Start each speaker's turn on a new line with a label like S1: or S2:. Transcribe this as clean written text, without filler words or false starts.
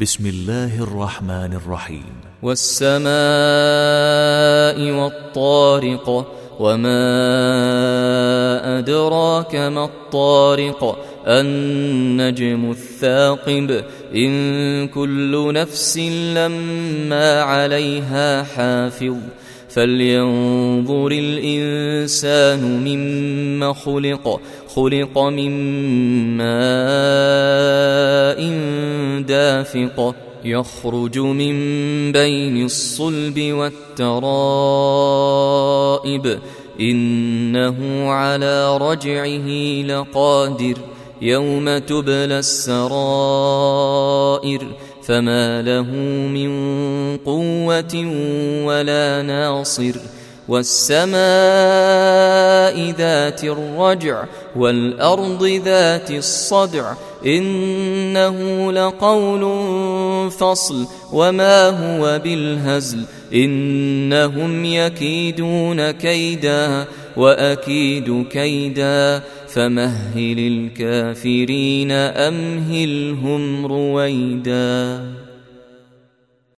S1: بسم الله الرحمن الرحيم.
S2: والسماء والطارق، وما أدراك ما الطارق، النجم الثاقب، إن كل نفس لما عليها حافظ، فلينظر الإنسان مما خلق، خلق من ماء دافق، يخرج من بين الصلب والترائب، إنه على رجعه لقادر، يوم تبلى السرائر، فما له من قوة ولا ناصر، والسماء ذات الرجع، والأرض ذات الصدع، إنه لقول فصل، وما هو بالهزل، إنهم يكيدون كيدا وأكيد كيدا، فمهل الكافرين أمهلهم رويدا.